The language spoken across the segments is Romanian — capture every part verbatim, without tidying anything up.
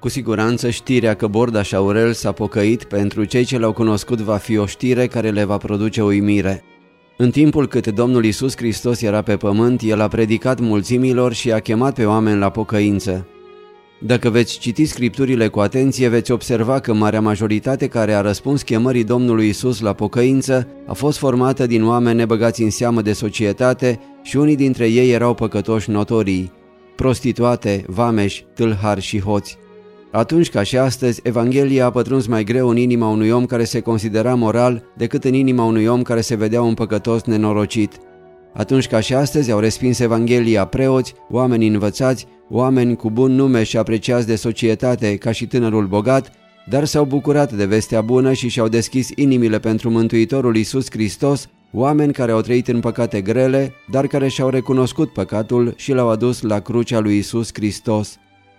Cu siguranță știrea că Bordaș Aurel s-a pocăit pentru cei ce l-au cunoscut va fi o știre care le va produce uimire. În timpul cât Domnul Iisus Hristos era pe pământ, El a predicat mulțimilor și a chemat pe oameni la pocăință. Dacă veți citi Scripturile cu atenție, veți observa că marea majoritate care a răspuns chemării Domnului Iisus la pocăință a fost formată din oameni nebăgați în seamă de societate și unii dintre ei erau păcătoși notorii, prostituate, vameși, tâlhari și hoți. Atunci ca și astăzi, Evanghelia a pătruns mai greu în inima unui om care se considera moral decât în inima unui om care se vedea un păcătos nenorocit. Atunci ca și astăzi au respins Evanghelia preoți, oameni învățați, oameni cu bun nume și apreciați de societate ca și tânărul bogat, dar s-au bucurat de vestea bună și și-au deschis inimile pentru Mântuitorul Iisus Hristos, oameni care au trăit în păcate grele, dar care și-au recunoscut păcatul și l-au adus la crucea lui Iisus Hristos.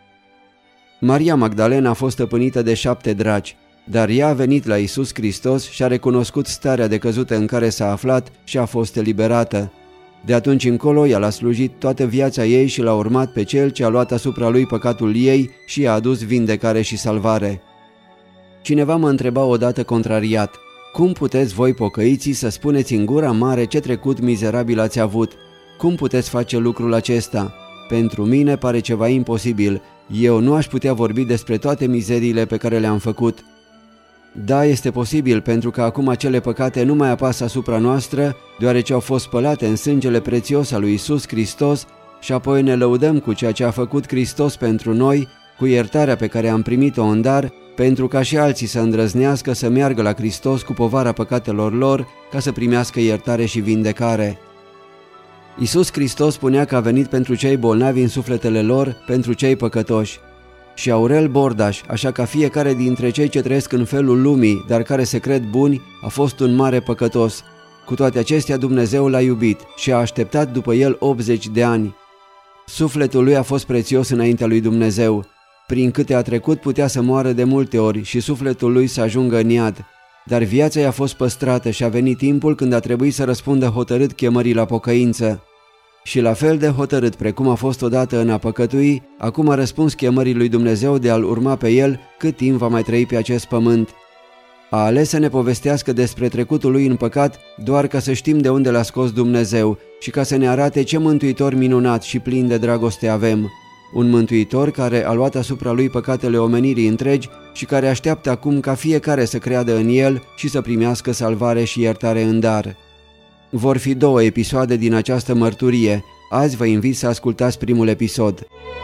Maria Magdalena a fost stăpânită de șapte draci, dar ea a venit la Iisus Hristos și a recunoscut starea de căzută în care s-a aflat și a fost eliberată. De atunci încolo, ea l-a slujit toată viața ei și l-a urmat pe Cel ce a luat asupra lui păcatul ei și i-a adus vindecare și salvare. Cineva mă întreba odată contrariat: cum puteți voi, pocăiții, să spuneți în gura mare ce trecut mizerabil ați avut? Cum puteți face lucrul acesta? Pentru mine pare ceva imposibil. Eu nu aș putea vorbi despre toate mizeriile pe care le-am făcut. Da, este posibil, pentru că acum acele păcate nu mai apasă asupra noastră, deoarece au fost spălate în sângele prețios al lui Iisus Hristos și apoi ne lăudăm cu ceea ce a făcut Hristos pentru noi, cu iertarea pe care am primit-o în dar, pentru ca și alții să îndrăznească să meargă la Hristos cu povara păcatelor lor, ca să primească iertare și vindecare. Iisus Hristos spunea că a venit pentru cei bolnavi în sufletele lor, pentru cei păcătoși. Și Aurel Bordaș, așa ca fiecare dintre cei ce trăiesc în felul lumii, dar care se cred buni, a fost un mare păcătos. Cu toate acestea, Dumnezeu l-a iubit și a așteptat după el optzeci de ani. Sufletul lui a fost prețios înaintea lui Dumnezeu. Prin câte a trecut putea să moară de multe ori și sufletul lui să ajungă în iad. Dar viața i-a fost păstrată și a venit timpul când a trebuit să răspundă hotărât chemării la pocăință. Și la fel de hotărât precum a fost odată în a păcătui, acum a răspuns chemării lui Dumnezeu de a-L urma pe El cât timp va mai trăi pe acest pământ. A ales să ne povestească despre trecutul lui în păcat doar ca să știm de unde l-a scos Dumnezeu și ca să ne arate ce mântuitor minunat și plin de dragoste avem. Un mântuitor care a luat asupra lui păcatele omenirii întregi și care așteaptă acum ca fiecare să creadă în El și să primească salvare și iertare în dar. Vor fi două episoade din această mărturie. Azi vă invit să ascultați primul episod.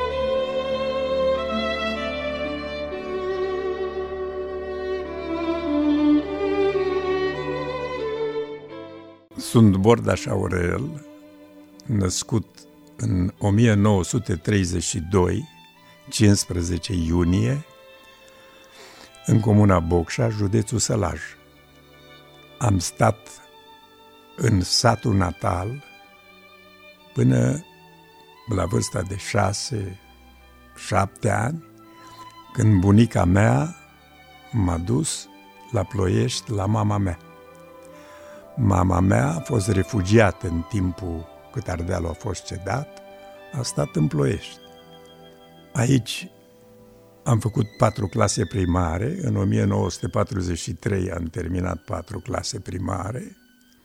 Sunt Bordaș Aurel, născut în o mie nouă sute treizeci și doi, cincisprezece iunie, în comuna Bocșa, județul Sălaj. Am stat în satul natal până la vârsta de șase, șapte ani, când bunica mea m-a dus la Ploiești la mama mea. Mama mea a fost refugiată în timpul cât Ardealul a fost cedat, a stat în Ploiești. Aici am făcut patru clase primare, în o mie nouă sute patruzeci și trei am terminat patru clase primare.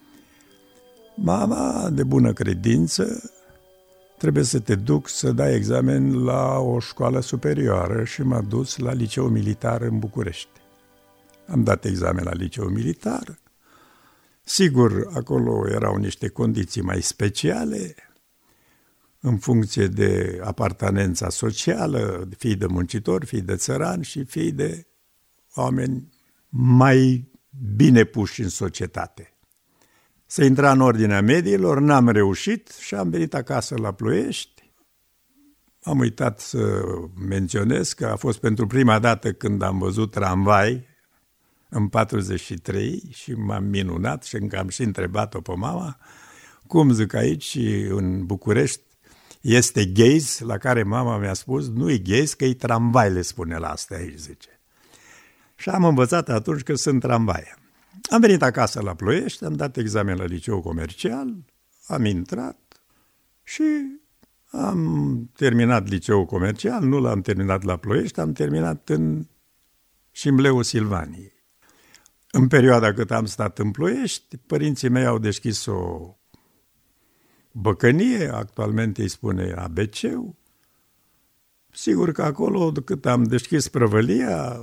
Mama, de bună credință, trebuie să te duc să dai examen la o școală superioară și m-a dus la Liceu Militar în București. Am dat examen la Liceu Militar. Sigur, acolo erau niște condiții mai speciale, în funcție de apartenența socială, fii de muncitor, fii de țăran și fii de oameni mai bine puși în societate. Să intra în ordinea mediilor, n-am reușit și am venit acasă la Ploiești. Am uitat să menționez că a fost pentru prima dată când am văzut tramvai în patruzeci și trei și m-am minunat și încă am și întrebat-o pe mama cum, zic, aici în București este gheiz, la care mama mi-a spus nu-i gheiz, că-i tramvai, le spune la asta aici, zice. Și am învățat atunci că sunt tramvaie. Am venit acasă la Ploiești, am dat examen la liceu comercial, am intrat și Am terminat liceul comercial, nu l-am terminat la Ploiești, am terminat în Șimleul Silvaniei. În perioada cât am stat în Ploiești, părinții mei au deschis o băcănie, actualmente îi spune A B C-ul. Sigur că acolo, cât am deschis prăvălia,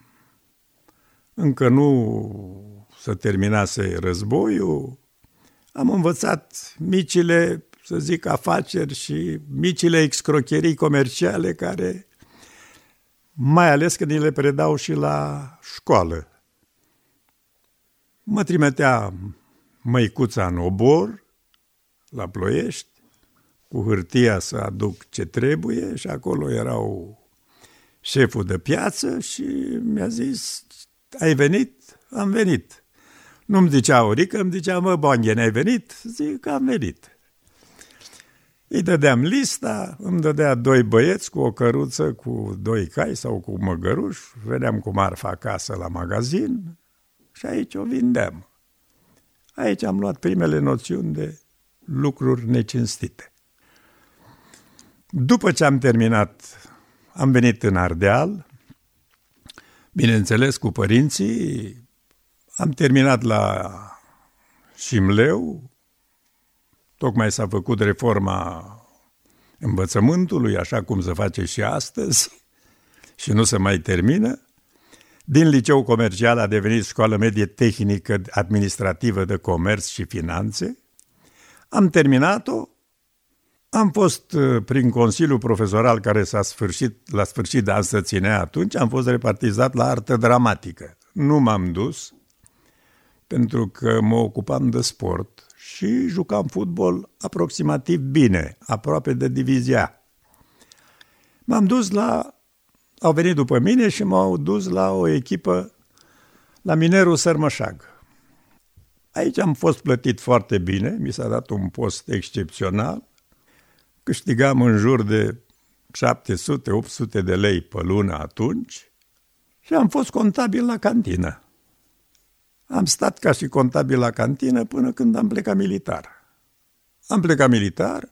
încă nu se terminase războiul, am învățat micile, să zic, afaceri și micile excrocherii comerciale care, mai ales când ni le predau și la școală. Mă trimitea măicuța în obor, la Ploiești, cu hârtia să aduc ce trebuie și acolo erau șeful de piață și mi-a zis, ai venit? Am venit. Nu-mi zicea Orică, îmi zicea, mă, Bonghen, ai venit? Zic că am venit. Îi dădeam lista, îmi dădea doi băieți cu o căruță, cu doi cai sau cu măgăruș, veneam cu marfa acasă la magazin și aici o vindeam. Aici am luat primele noțiuni de lucruri necinstite. După ce am terminat, am venit în Ardeal, bineînțeles cu părinții, am terminat la Șimleu, tocmai s-a făcut reforma învățământului, așa cum se face și astăzi, și nu se mai termină. Din liceu comercial a devenit școală medie tehnică administrativă de comerț și finanțe. Am terminat-o, am fost prin consiliul profesoral care s-a sfârșit, la sfârșit de an se ținea atunci, am fost repartizat la artă dramatică. Nu m-am dus, pentru că mă ocupam de sport și jucam fotbal aproximativ bine, aproape de divizia. M-am dus la, au venit după mine și m-au dus la o echipă, la Minerul Sărmășag. Aici am fost plătit foarte bine, mi s-a dat un post excepțional, câștigam în jur de șapte sute opt sute de lei pe lună atunci și am fost contabil la cantină. Am stat ca și contabil la cantină până când am plecat militar. Am plecat militar,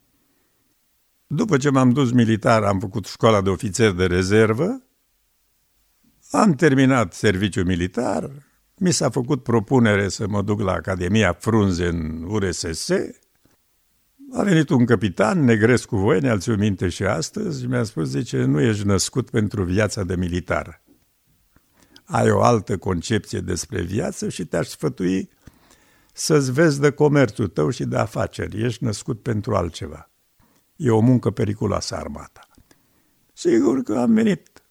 după ce m-am dus militar am făcut școala de ofițer de rezervă, am terminat serviciul militar, mi s-a făcut propunere să mă duc la Academia Frunze în U R S S. A venit un capitan, Negrescu Voie, ne-al țin minte și astăzi, mi-a spus, zice, nu ești născut pentru viața de militar. Ai o altă concepție despre viață și te-aș sfătui să-ți vezi de comerțul tău și de afaceri. Ești născut pentru altceva. E o muncă periculoasă armata. Sigur că am venit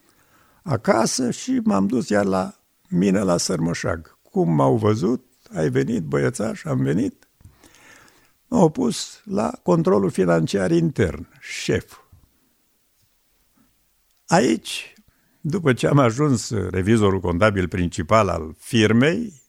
acasă și m-am dus iar la mine la Sărmășag. Cum m-au văzut, ai venit băiețaș, am venit, m-au pus la controlul financiar intern, șef. Aici, după ce am ajuns revizorul contabil principal al firmei,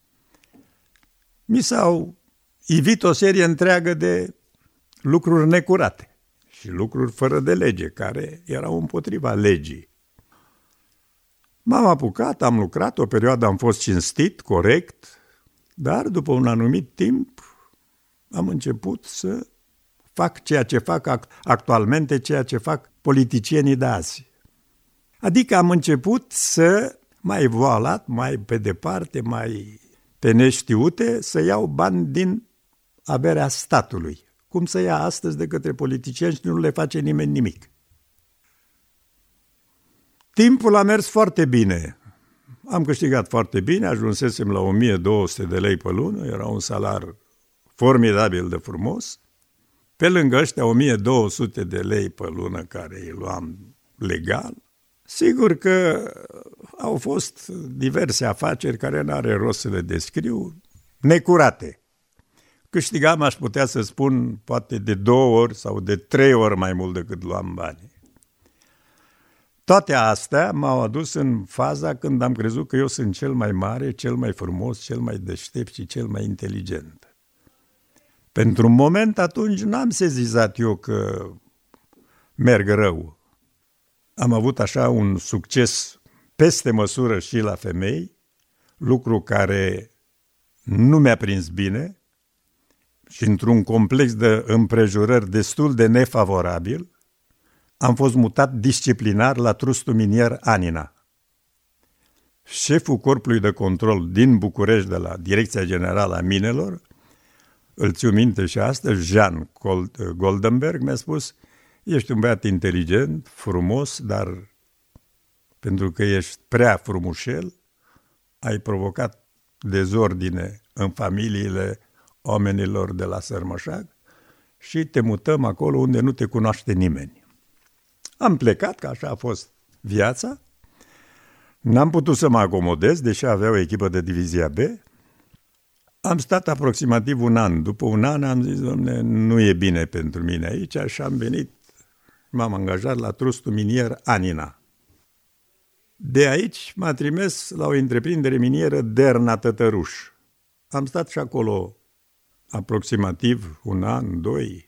mi s-au ivit o serie întreagă de lucruri necurate și lucruri fără de lege, care erau împotriva legii. M-am apucat, am lucrat, o perioadă am fost cinstit, corect, dar după un anumit timp am început să fac ceea ce fac actualmente, ceea ce fac politicienii de azi. Adică am început să, mai voalat, mai pe departe, mai pe neștiute, să iau bani din averea statului, cum se ia astăzi de către politicieni și nu le face nimeni nimic. Timpul a mers foarte bine. Am câștigat foarte bine, ajunsesem la o mie două sute de lei pe lună, era un salar formidabil de frumos. Pe lângă ăștia o mie două sute de lei pe lună care îi luam legal, sigur că au fost diverse afaceri care n-are rost să le descriu, necurate. Câștigam, aș putea să spun, poate de două ori sau de trei ori mai mult decât luam bani. Toate astea m-au adus în faza când am crezut că eu sunt cel mai mare, cel mai frumos, cel mai deștept și cel mai inteligent. Pentru un moment atunci n-am sezizat eu că merg rău. Am avut așa un succes peste măsură și la femei, lucru care nu mi-a prins bine și într-un complex de împrejurări destul de nefavorabil, am fost mutat disciplinar la trustul minier Anina. Șeful corpului de control din București, de la Direcția Generală a Minelor, îl țiu minte și astăzi, Jean Goldenberg, mi-a spus: ești un băiat inteligent, frumos, dar pentru că ești prea frumușel, ai provocat dezordine în familiile oamenilor de la Sărmășag și te mutăm acolo unde nu te cunoaște nimeni. Am plecat, că așa a fost viața. N-am putut să mă acomodez, deși avea o echipă de divizia B. Am stat aproximativ un an. După un an am zis: dom'le, nu e bine pentru mine aici, și am venit, m-am angajat la trustul minier Anina. De aici m-a trimis la o întreprindere minieră, Derna Tătăruș. Am stat și acolo aproximativ un an, doi.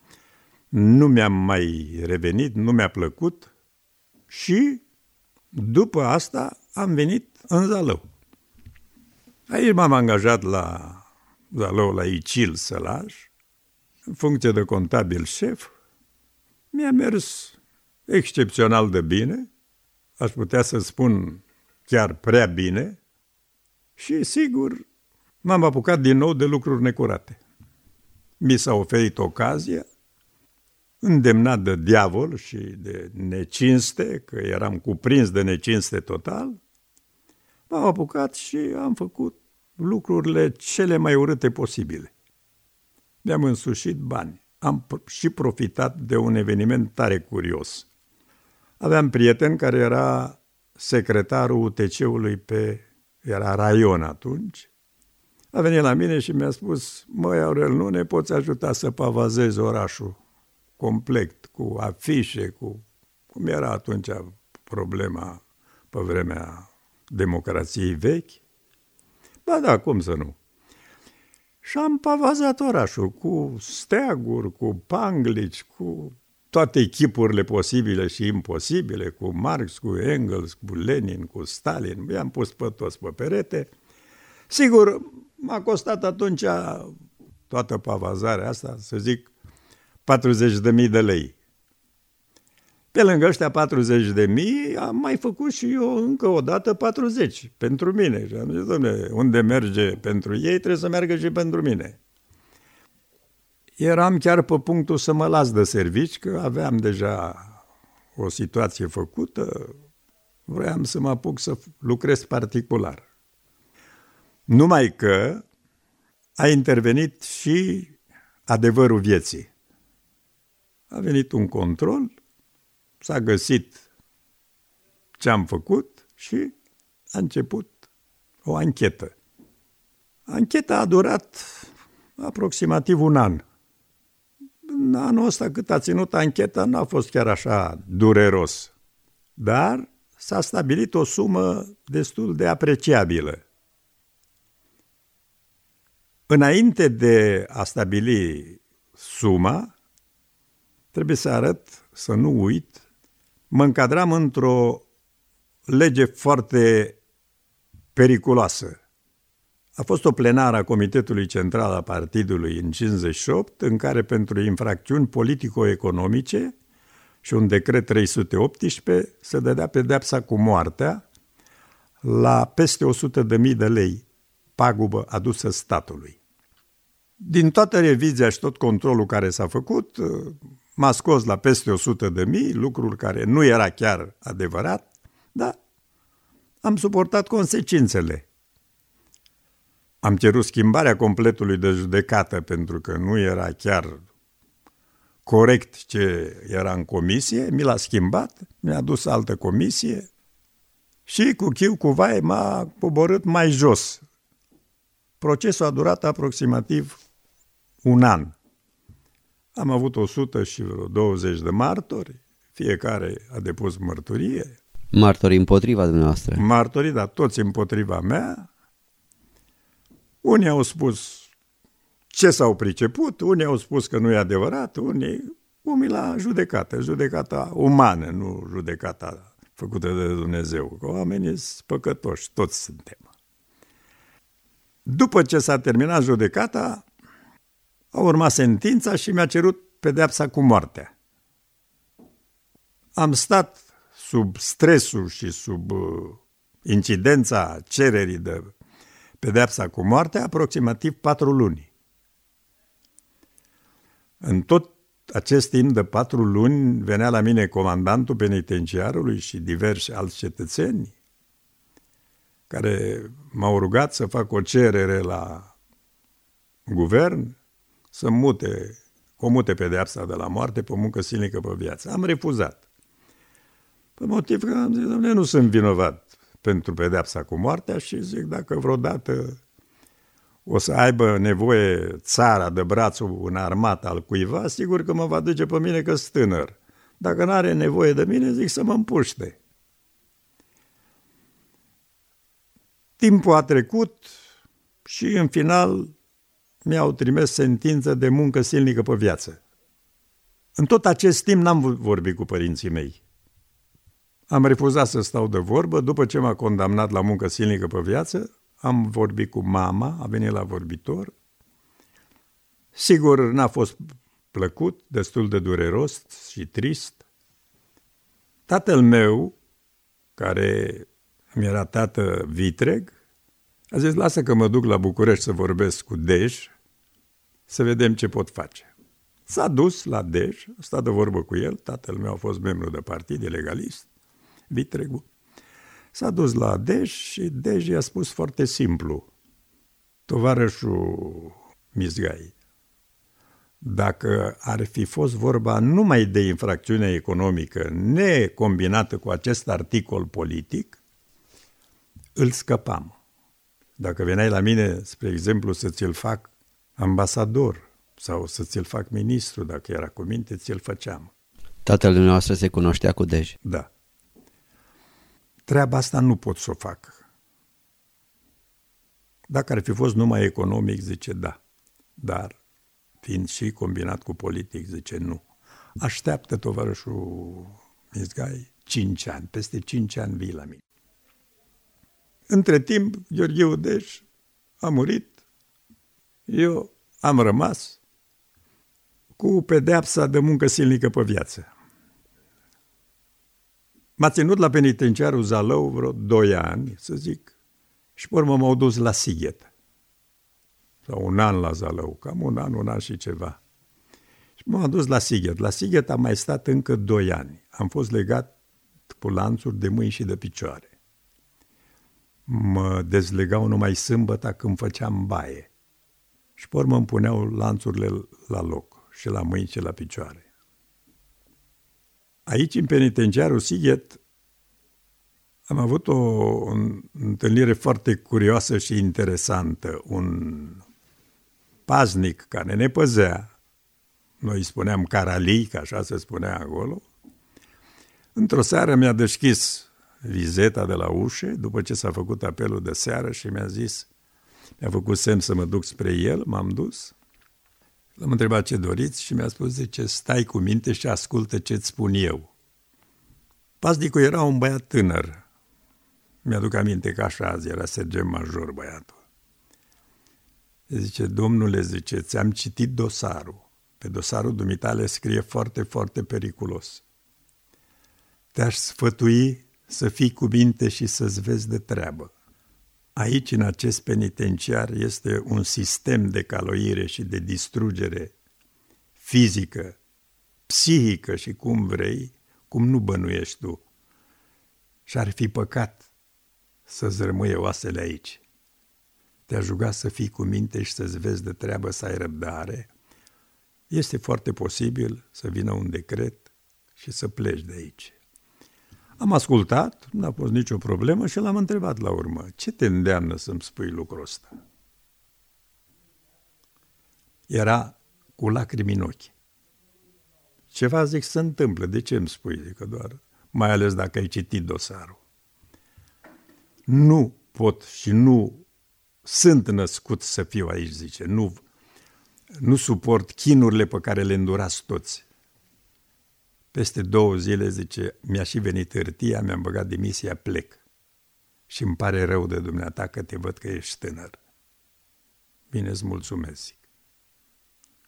Nu mi-am mai revenit, nu mi-a plăcut și după asta am venit în Zalău. Aici m-am angajat la Zalău, la Icil Sălaj, în funcție de contabil șef. Mi-a mers excepțional de bine, aș putea să spun chiar prea bine, și sigur m-am apucat din nou de lucruri necurate. Mi s-a oferit ocazia, îndemnat de diavol și de necinste, că eram cuprins de necinste total, m-am apucat și am făcut lucrurile cele mai urâte posibile. Mi-am însușit bani. Am și profitat de un eveniment tare curios. Aveam prieten care era secretarul U T C-ului pe, era raion atunci. A venit la mine și mi-a spus: măi, Aurel, nu ne poți ajuta să pavazezi orașul complet, cu afișe, cu cum era atunci problema pe vremea democrației vechi? Ba da, cum să nu? Și am pavazat orașul cu steaguri, cu panglici, cu toate echipurile posibile și imposibile, cu Marx, cu Engels, cu Lenin, cu Stalin. I-am pus pe toți pe perete. Sigur, m-a costat atunci toată pavazarea asta, să zic, patruzeci de mii de lei. Pe lângă ăștia patruzeci de mii am mai făcut și eu încă o dată patruzeci pentru mine. Și am zis: dom'le, unde merge pentru ei, trebuie să meargă și pentru mine. Eram chiar pe punctul să mă las de servici, că aveam deja o situație făcută, vroiam să mă apuc să lucrez particular. Numai că a intervenit și adevărul vieții. A venit un control, s-a găsit ce am făcut și a început o anchetă. Ancheta a durat aproximativ un an. În anul ăsta, cât a ținut ancheta, n-a fost chiar așa dureros, dar s-a stabilit o sumă destul de apreciabilă. Înainte de a stabili suma, trebuie să arăt, să nu uit, mă încadram într-o lege foarte periculoasă. A fost o plenară a Comitetului Central al Partidului în cincizeci și opt, în care pentru infracțiuni politico-economice și un decret trei sute optsprezece se dădea pedeapsa cu moartea la peste o sută de mii de lei pagubă adusă statului. Din toată revizia și tot controlul care s-a făcut, m-a scos la peste o sută de mii, lucruri care nu era chiar adevărat, dar am suportat consecințele. Am cerut schimbarea completului de judecată pentru că nu era chiar corect ce era în comisie, mi l-a schimbat, mi-a dus altă comisie și cu chiu cu vai m-a coborât mai jos. Procesul a durat aproximativ un an. Am avut o sută și vreo douăzeci de martori, fiecare a depus mărturie. Martorii împotriva dumneavoastră. Martorii, dar toți împotriva mea. Unii au spus ce s-au priceput, unii au spus că nu e adevărat, unii, unii la judecată, judecata umană, nu judecata făcută de Dumnezeu, că oamenii sunt păcătoși, toți suntem. După ce s-a terminat judecata, A urmat sentința și mi-a cerut pedeapsa cu moartea. Am stat sub stresul și sub incidența cererii de pedeapsa cu moartea aproximativ patru luni. În tot acest timp de patru luni venea la mine comandantul penitenciarului și diversi alți cetățeni care m-au rugat să fac o cerere la guvern să mute, comute pedeapsa de la moarte pe muncă silnică pe viață. Am refuzat. Pe motiv că am zis, dom'le, nu sunt vinovat pentru pedeapsa cu moartea și zic, dacă vreodată o să aibă nevoie țara de brațul în armată al cuiva, sigur că mă va duce pe mine că-s tânăr. Dacă n-are nevoie de mine, zic să mă împuște. Timpul a trecut și în final mi-au trimis sentință de muncă silnică pe viață. În tot acest timp n-am vorbit cu părinții mei. Am refuzat să stau de vorbă. După ce m-a condamnat la muncă silnică pe viață, am vorbit cu mama, a venit la vorbitor. Sigur, n-a fost plăcut, destul de dureros și trist. Tatăl meu, care mi era tată vitreg, a zis, lasă că mă duc la București să vorbesc cu Dej, să vedem ce pot face. S-a dus la Dej, a stat de vorbă cu el, tatăl meu a fost membru de partid, de legalist, vitregul. S-a dus la Dej și Dej i-a spus foarte simplu, tovarășul Mizgai, dacă ar fi fost vorba numai de infracțiune economică necombinată cu acest articol politic, îl scăpam. Dacă veneai la mine, spre exemplu, să ți-l fac ambasador sau să ți-l fac ministru, dacă era cu minte, ți-l făceam. Tatăl dumneavoastră se cunoștea cu Dej? Da. Treaba asta nu pot să o fac. Dacă ar fi fost numai economic, zice da. Dar, fiind și combinat cu politic, zice nu. Așteaptă tovarășul Mizgai cinci ani. Peste cinci ani vii la mine. Între timp, Gheorghiu Dej a murit. Eu am rămas cu pedeapsa de muncă silnică pe viață. M-a ținut la penitenciarul Zalău vreo doi ani, să zic, și pe urmă m-au dus la Sighet. Sau un an la Zalău, cam un an, un an și ceva. Și m-am dus la Sighet. La Sighet am mai stat încă doi ani. Am fost legat cu lanțuri de mâini și de picioare. Mă dezlegau numai sâmbătă când făceam baie. Și pe urmă îmi puneau lanțurile la loc, și la mâini și la picioare. Aici, în penitenciarul Sighet, am avut o întâlnire foarte curioasă și interesantă. Un paznic care ne păzea, noi îi spuneam Caralii, că așa se spunea acolo, într-o seară mi-a deschis vizeta de la ușă, după ce s-a făcut apelul de seară și mi-a zis, mi-a făcut semn să mă duc spre el, m-am dus, l-am întrebat ce doriți și mi-a spus, zice, stai cu minte și ascultă ce-ți spun eu. Paznicul era un băiat tânăr, mi-aduc aminte că așa azi era sergent major băiatul. Zice, domnule, zice, ți-am citit dosarul, pe dosarul dumitale scrie foarte, foarte periculos. Te-aș sfătui să fii cu minte și să-ți vezi de treabă. Aici, în acest penitenciar, este un sistem de caloire și de distrugere fizică, psihică și cum vrei, cum nu bănuiești tu. Și ar fi păcat să-ți rămâie oasele aici. Te-aș ruga să fii cu minte și să-ți vezi de treabă, să ai răbdare. Este foarte posibil să vină un decret și să pleci de aici. Am ascultat, n-a fost nicio problemă și l-am întrebat la urmă, ce te îndeamnă să-mi spui lucrul ăsta? Era cu lacrimi în ochi. Ceva, zic, se întâmplă, de ce îmi spui? Zic că doar, mai ales dacă ai citit dosarul. Nu pot și nu sunt născut să fiu aici, zice, nu, nu suport chinurile pe care le îndurați toți. Peste două zile, zice, mi-a și venit hârtia, mi-am băgat demisia, plec. Și îmi pare rău de dumneata că te văd că ești tânăr. Bine, îți mulțumesc, zic.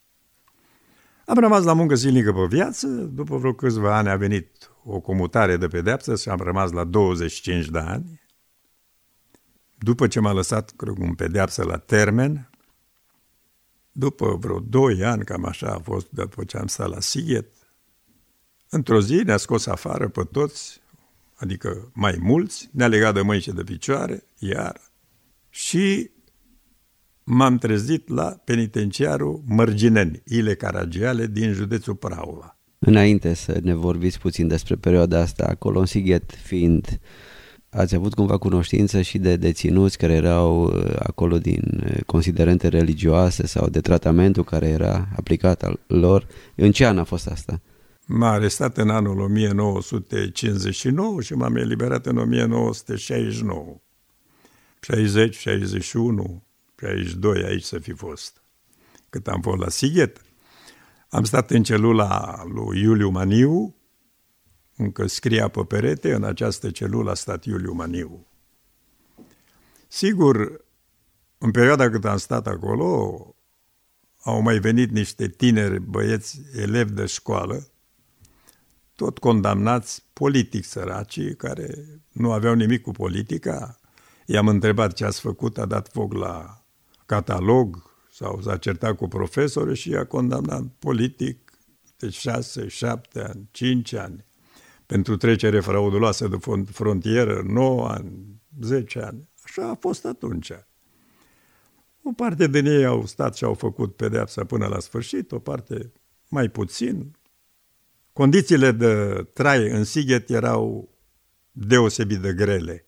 Am rămas la muncă zilnică pe viață, după vreo câțiva ani a venit o comutare de pedeapsă și am rămas la douăzeci și cinci de ani. După ce m-a lăsat, cred, în pedeapsă la termen, după vreo doi ani, cam așa a fost, după ce am stat la Sighet, într-o zi ne-a scos afară pe toți, adică mai mulți, ne-a legat de mâini și de picioare, iar, și m-am trezit la penitenciarul Mărgineni, Ile Caragiale, din județul Prahova. Înainte să ne vorbiți puțin despre perioada asta, acolo în Sighet fiind, ați avut cumva cunoștință și de deținuți care erau acolo din considerente religioase sau de tratamentul care era aplicat al lor? În ce an a fost asta? M-a arestat în anul o mie nouă sute cincizeci și nouă și m-am eliberat în o mie nouă sute șaizeci și nouă. șaizeci, șaizeci și unu, șaizeci și doi aici să fi fost. Cât am fost la Sighet, am stat în celula lui Iuliu Maniu, încă scria pe perete, în această celulă a stat Iuliu Maniu. Sigur, în perioada cât am stat acolo, au mai venit niște tineri băieți elevi de școală, tot condamnați politic săracii, care nu aveau nimic cu politica. I-am întrebat ce ați făcut, a dat foc la catalog sau s-a certat cu profesorul și i-a condamnat politic de șase, șapte ani, cinci ani. Pentru trecere frauduloasă de frontieră, nouă ani, zece ani. Așa a fost atunci. O parte din ei au stat și au făcut pedeapsa până la sfârșit, o parte mai puțin. Condițiile de trai în Sighet erau deosebit de grele.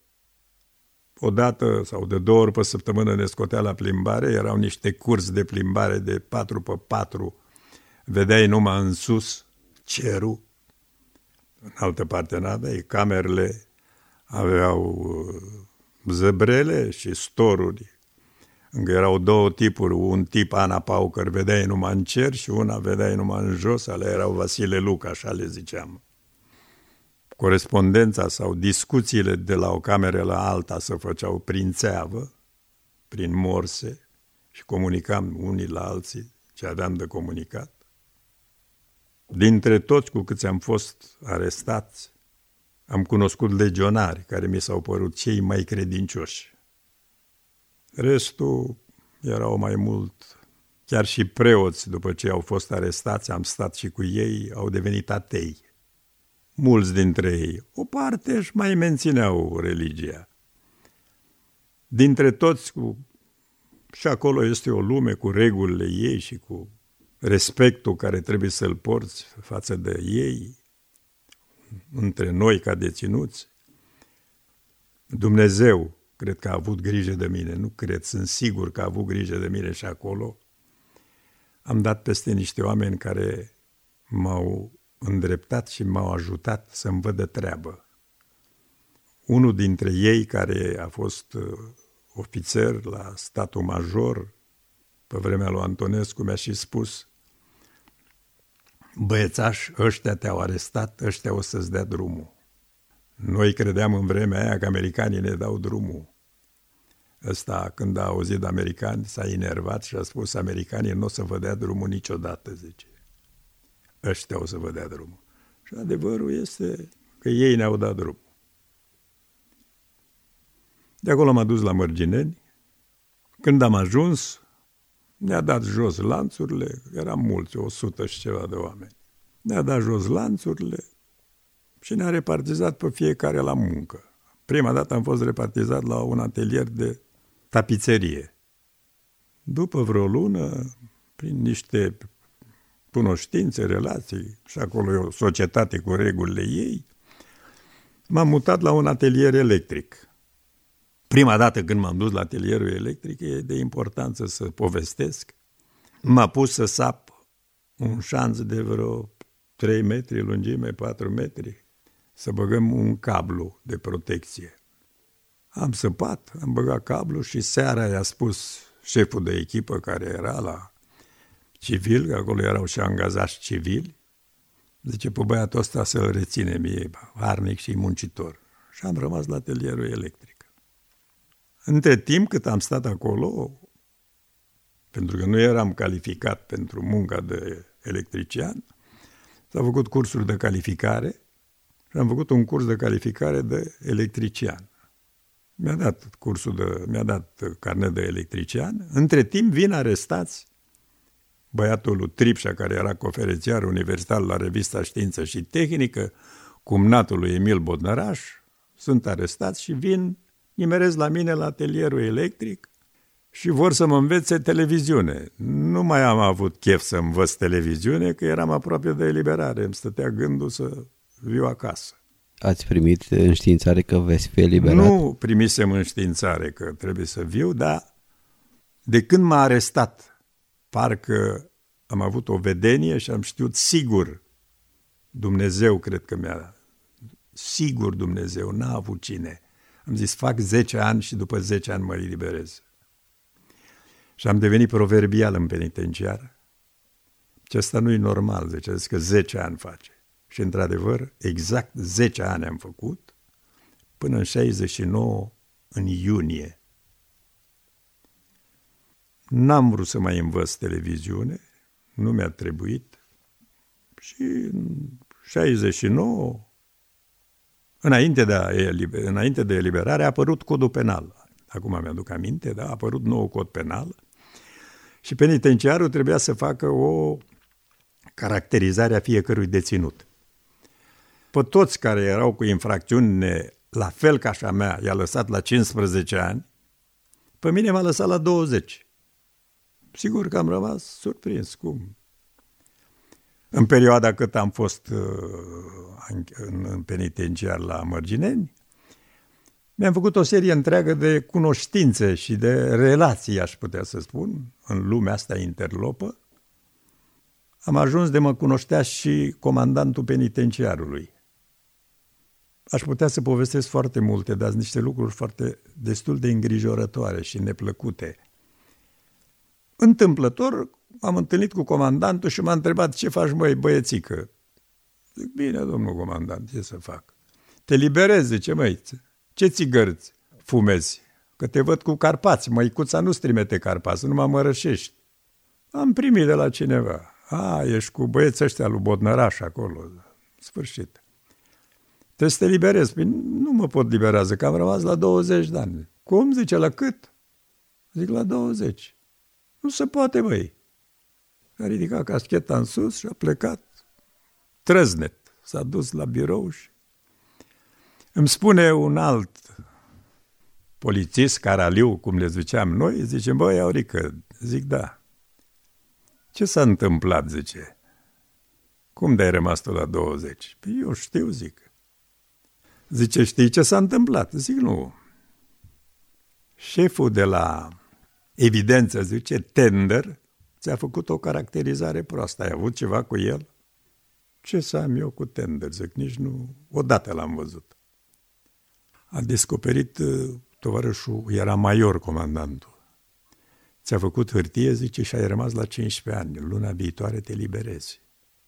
O dată sau de două ori pe săptămână ne scotea la plimbare, erau niște curs de plimbare de patru pe patru, vedeai numai în sus cerul, în altă parte n-aveai, camerele aveau zăbrele și storuri. Încă erau două tipuri, un tip Ana Paucăr, vedeai numai în cer și una vedeai numai în jos, alea erau Vasile Luca, așa le ziceam. Corespondența sau discuțiile de la o cameră la alta se făceau prin țeavă, prin morse și comunicam unii la alții ce aveam de comunicat. Dintre toți cu câți am fost arestați, am cunoscut legionari care mi s-au părut cei mai credincioși. Restul erau mai mult, chiar și preoți, după ce au fost arestați, am stat și cu ei, au devenit atei. Mulți dintre ei, o parte își mai mențineau religia. Dintre toți, cu... și acolo este o lume cu regulile ei și cu respectul care trebuie să-l porți față de ei, între noi ca deținuți. Dumnezeu, cred că a avut grijă de mine, nu cred, sunt sigur că a avut grijă de mine și acolo. Am dat peste niște oameni care m-au îndreptat și m-au ajutat să-mi văd de treabă. Unul dintre ei, care a fost ofițer la statul major, pe vremea lui Antonescu, mi-a și spus: băiețaș, ăștia te-au arestat, ăștia o să-ți dea drumul. Noi credeam în vremea aia că americanii ne dau drumul. Ăsta, când a auzit de americani, s-a enervat și a spus: americanii nu o să vă dea drumul niciodată, zice. Ăștia o să vă dea drumul. Și adevărul este că ei ne-au dat drumul. De acolo m-a dus la Mărgineni. Când am ajuns, ne-a dat jos lanțurile, eram mulți, o sută și ceva de oameni. Ne-a dat jos lanțurile și ne-a repartizat pe fiecare la muncă. Prima dată am fost repartizat la un atelier de tapiserie. După vreo lună, prin niște cunoștințe, relații, și acolo e o societate cu regulile ei, m-am mutat la un atelier electric. Prima dată când m-am dus la atelierul electric, e de importanță să povestesc, m-a pus să sap un șanț de vreo trei metri lungime, patru metri, să băgăm un cablu de protecție. Am săpat, am băgat cablu și seara i-a spus șeful de echipă care era la civil, că acolo erau și angajați civili, zice, pe băiatul ăsta să-l reținem, e harnic și muncitor. Și am rămas la atelierul electric. Între timp cât am stat acolo, pentru că nu eram calificat pentru munca de electrician, s-au făcut cursuri de calificare și am făcut un curs de calificare de electrician. Mi-a dat cursul de, mi-a dat carnet de electrician. Între timp vin arestați băiatul lui Tripșa, care era conferențiar universitar la revista Știință și Tehnică, cumnatul lui Emil Bodnăraș, sunt arestați și vin, nimeresc la mine la atelierul electric și vor să mă învețe televiziune. Nu mai am avut chef să învăț televiziune, că eram aproape de eliberare, îmi stătea gândul să viu acasă. Ați primit înștiințare că veți fi eliberat? Nu primisem înștiințare că trebuie să viu, dar de când m-a arestat, parcă am avut o vedenie și am știut sigur, Dumnezeu cred că mi-a, sigur Dumnezeu, n-a avut cine. Am zis, fac zece ani și după zece ani mă eliberez. Și am devenit proverbial în penitenciar. Și asta nu e normal, zice, că zece ani face. Și într-adevăr, exact zece ani am făcut, până în șaizeci și nouă, în iunie. N-am vrut să mai învăț televiziune, nu mi-a trebuit. Și în șaizeci și nouă, înainte de, eliber, înainte de eliberare, a apărut codul penal. Acum mi-aduc aminte, da? A apărut nou cod penal și penitenciarul trebuia să facă o caracterizare a fiecărui deținut. Pe toți care erau cu infracțiune, la fel ca și a mea, i-a lăsat la cincisprezece ani, pe mine m-a lăsat la douăzeci. Sigur că am rămas surprins. Cum? În perioada cât am fost uh, în penitenciar la Mărgineni, mi-am făcut o serie întreagă de cunoștințe și de relații, aș putea să spun, în lumea asta interlopă. Am ajuns de mă cunoștea și comandantul penitenciarului. Aș putea să povestesc foarte multe, dar sunt niște lucruri foarte destul de îngrijorătoare și neplăcute. Întâmplător am întâlnit cu comandantul și m-a întrebat, ce faci, măi, băiețică? Zic, bine, domnul comandant, ce să fac? Te liberezi, zice, măi, ce țigări fumezi? Că te văd cu carpați, măicuța nu-ți trimite carpați, nu mă mărășești. Am primit de la cineva. A, ești cu băieții ăștia lui Bodnăraș acolo. Sfârșit. Trebuie să te liberezi. Păi nu mă pot libera, zic, că am rămas la douăzeci de ani. Cum? Zice, la cât? Zic, la douăzeci. Nu se poate, băi. A ridicat cascheta în sus și a plecat trăznet. S-a dus la birou și îmi spune un alt polițist, caraliu, cum le ziceam noi, zice, băi, Aurică, zic, da. Ce s-a întâmplat, zice? Cum de-ai rămas tu la douăzeci? Păi eu știu, zic. Zice, știi ce s-a întâmplat? Zic, nu. Șeful de la evidență, zice, tender, ți-a făcut o caracterizare proastă. Ai avut ceva cu el? Ce să am eu cu tender? Zic, nici nu... Odată l-am văzut. A descoperit, tovarășul, era major comandantul. Ți-a făcut hârtie, zice, și ai rămas la cincisprezece ani. Luna viitoare te liberezi.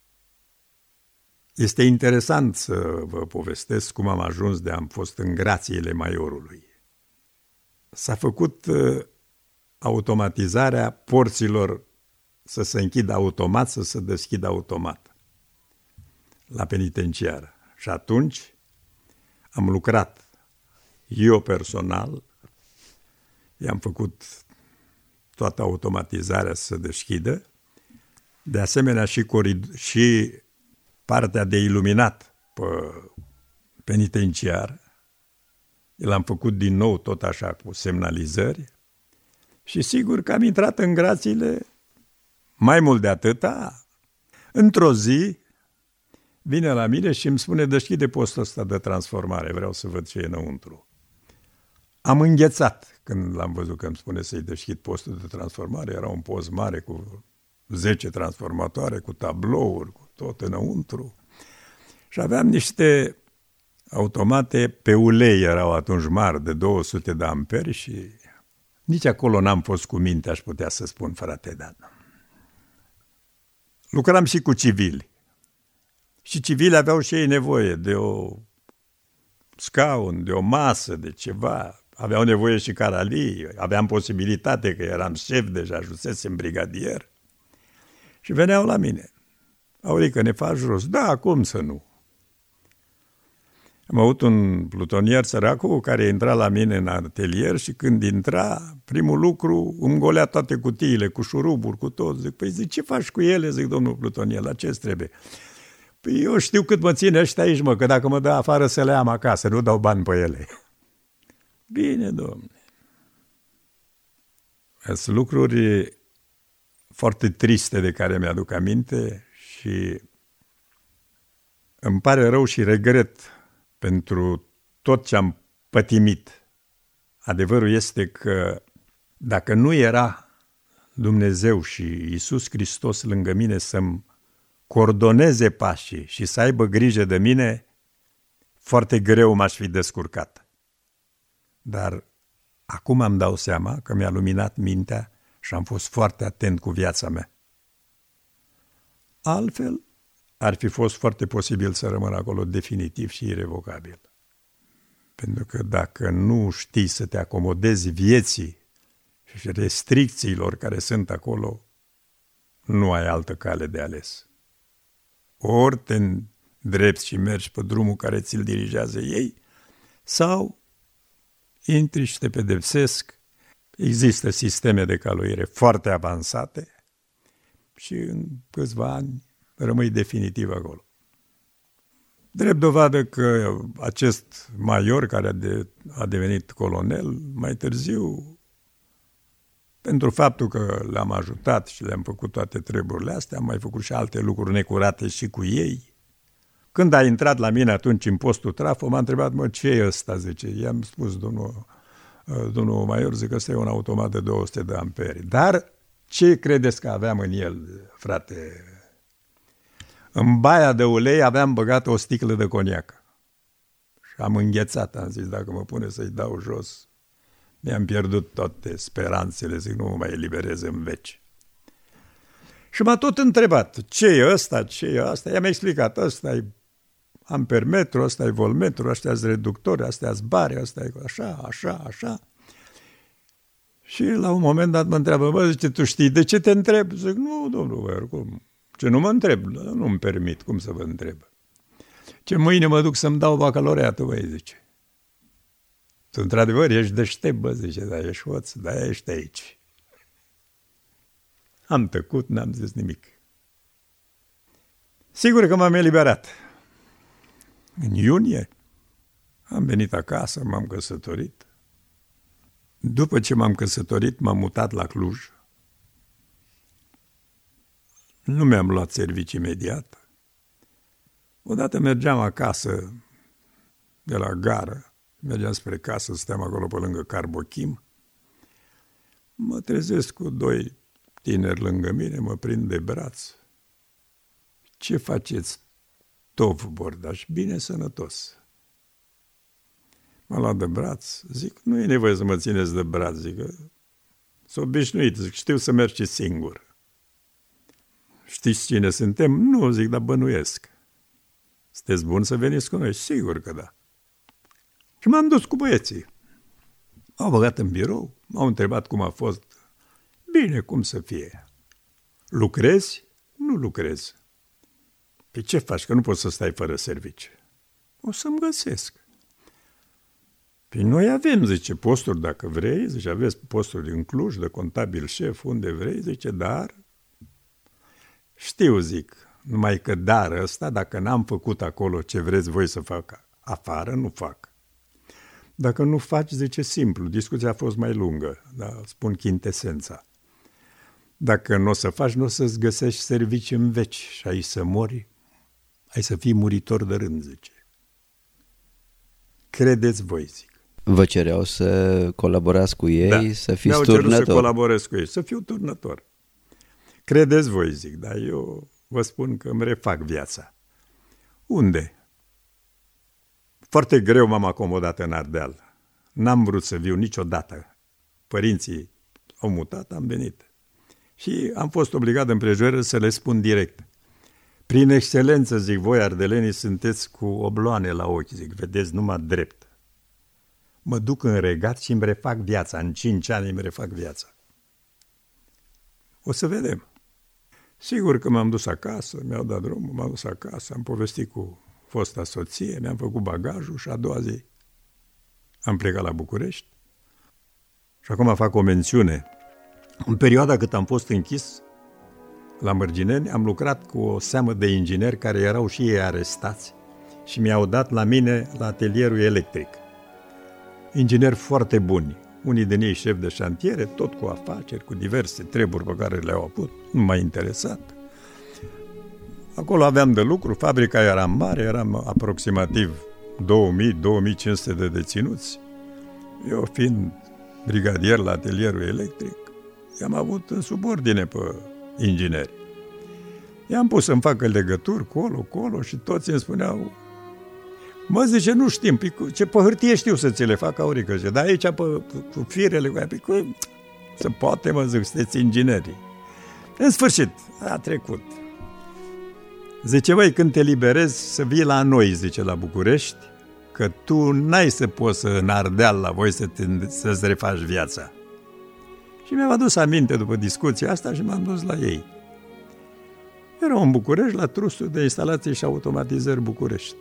Este interesant să vă povestesc cum am ajuns de am fost în grațiile majorului. S-a făcut uh, automatizarea porților să se închidă automat, să se deschidă automat la penitenciar. Și atunci am lucrat eu personal, i-am făcut toată automatizarea să se deschidă, de asemenea și, corid- și partea de iluminat pe penitenciar, l-am făcut din nou tot așa cu semnalizări și sigur că am intrat în grațiile. Mai mult de atâta, într-o zi vine la mine și îmi spune, deschide postul ăsta de transformare, vreau să văd ce e înăuntru. Am înghețat când l-am văzut că îmi spune să-i deschid postul de transformare, era un post mare cu zece transformatoare, cu tablouri, cu tot înăuntru. Și aveam niște automate pe ulei, erau atunci mari, de două sute de amperi și nici acolo n-am fost cu minte, aș putea să spun, frate Dan. Lucram și cu civili. Și civilii aveau și ei nevoie de o scaun, de o masă, de ceva. Aveau nevoie și caralii, aveam posibilitate că eram șef deja, ajunsesem brigadier. Și veneau la mine. Aurică, ne faci rost? Da, cum să nu? Am avut un plutonier săracul care intra la mine în atelier și când intra, primul lucru, îmi golea toate cutiile cu șuruburi, cu tot. Zic, păi zic, ce faci cu ele? Zic, domnul plutonier, la ce trebuie? Păi eu știu cât mă ține ăștia aici, mă, că dacă mă dă afară să le am acasă, nu dau bani pe ele. Bine, domne. Sunt lucruri foarte triste de care mi-aduc aminte și îmi pare rău și regret pentru tot ce am pătimit. Adevărul este că dacă nu era Dumnezeu și Iisus Hristos lângă mine să-mi coordoneze pașii și să aibă grijă de mine, foarte greu m-aș fi descurcat. Dar acum îmi dau seama că mi-a luminat mintea și am fost foarte atent cu viața mea. Altfel, ar fi fost foarte posibil să rămân acolo definitiv și irevocabil. Pentru că dacă nu știi să te acomodezi vieții și restricțiilor care sunt acolo, nu ai altă cale de ales. Ori te îndrepți și mergi pe drumul care ți-l dirigează ei, sau intri și te pedepsesc. Există sisteme de căluire foarte avansate și în câțiva ani rămâi definitiv acolo. Drept dovadă că acest major care a, de, a devenit colonel, mai târziu, pentru faptul că le-am ajutat și le-am făcut toate treburile astea, am mai făcut și alte lucruri necurate și cu ei. Când a intrat la mine atunci în postul trafo, m-a întrebat, mă, ce e ăsta, zice. I-am spus, domnul, domnul major, zic că ăsta e un automat de două sute de amperi. Dar ce credeți că aveam în el, frate? În baia de ulei aveam băgat o sticlă de coniac. Și am înghețat, am zis, dacă mă pune să-i dau jos, mi-am pierdut toate speranțele, zic, nu mă mai eliberez în veci. Și m-a tot întrebat, ce e ăsta, ce e ăsta? I-am explicat, ăsta e ampermetru, ăsta e volmetru, ăsta e reductori, ăsta e bare, ăsta e așa, așa, așa. Și la un moment dat mă întreabă, bă, zice, tu știi de ce te întreb? Zic, nu, domnul, cum? Ce nu mă întreb, nu-mi permit, cum să vă întreb. Ce mâine mă duc să-mi dau bacalaureatul, băi, zice. Tu, într-adevăr, ești deștept, bă, zice, dar ești hoț, dar ești aici. Am tăcut, n-am zis nimic. Sigur că m-am eliberat. În iunie am venit acasă, m-am căsătorit. După ce m-am căsătorit, m-am mutat la Cluj. Nu mi-am luat servicii imediat. Odată mergeam acasă de la gară, mergeam spre casă, stăteam acolo pe lângă Carbochim. Mă trezesc cu doi tineri lângă mine, mă prind de braț. Ce faceți, Tov Bordaș? Bine, sănătos. M-a luat de braț, zic, nu e nevoie să mă țineți de braț, zic, s-o obișnuit, zic, știu să mergi și singur. Știți cine suntem? Nu, zic, dar bănuiesc. Sunteți buni să veniți cu noi? Sigur că da. Și m-am dus cu băieții. M-au băgat în birou, m-au întrebat cum a fost. Bine, cum să fie. Lucrezi? Nu lucrezi. Pe ce faci? Că nu poți să stai fără servici. O să-mi găsesc. Păi noi avem, zice, posturi dacă vrei, zice, aveți posturi în Cluj, de contabil șef, unde vrei, zice, dar știu, zic, numai că dar ăsta, dacă n-am făcut acolo ce vreți voi să fac afară, nu fac. Dacă nu faci, zice, simplu, discuția a fost mai lungă, dar spun chintesența. Dacă nu o să faci, nu o să-ți găsești servicii în veci și ai să mori, ai să fii muritor de rând, zice. Credeți voi, zic. Vă cereau să colaborați cu ei, da. Să fiți Mi-au turnător. cerut să colaborez cu ei, să fiu turnător. Credeți voi, zic, dar eu vă spun că îmi refac viața. Unde? Foarte greu m-am acomodat în Ardeal. N-am vrut să viu niciodată. Părinții au mutat, am venit. Și am fost obligat de împrejurări să le spun direct. Prin excelență, zic, voi, ardelenii, sunteți cu obloane la ochi, zic, vedeți numai drept. Mă duc în regat și îmi refac viața. În cinci ani îmi refac viața. O să vedem. Sigur că m-am dus acasă, mi-au dat drumul, m-am dus acasă, am povestit cu fosta soție, mi-am făcut bagajul și a doua zi am plecat la București. Și acum fac o mențiune. În perioada cât am fost închis la Mărgineni, am lucrat cu o seamă de ingineri care erau și ei arestați și mi-au dat la mine la atelierul electric. Ingineri foarte buni, unii din ei șefi de șantiere, tot cu afaceri, cu diverse treburi pe care le-au avut, nu m-a interesat. Acolo aveam de lucru, fabrica era mare, eram aproximativ două mii - două mii cinci sute de deținuți. Eu fiind brigadier la atelierul electric, i-am avut în subordine pe ingineri. I-am pus să-mi facă legături colo, colo și toți îmi spuneau: mă, zice, nu știm, ce pe hârtie știu să ți le fac, Aurică, dar aici pe, cu firele, pe, cu, se poate, mă, zic, sunteți inginerii. În sfârșit, a trecut. Zice, băi, când te liberezi, să vii la noi, zice, la București, că tu n-ai să poți să în Ardeal la voi să te, să-ți refaci viața. Și mi-am adus aminte după discuția asta și m-am dus la ei. Erau în București, la Trustul de Instalații și Automatizări București.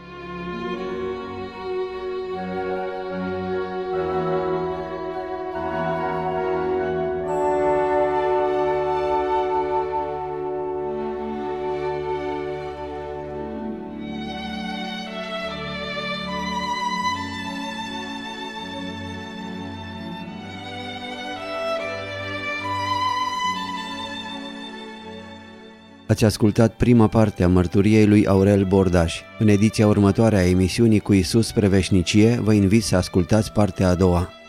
Ați ascultat prima parte a mărturiei lui Aurel Bordaș. În ediția următoare a emisiunii Cu Iisus spre veșnicie, vă invit să ascultați partea a doua.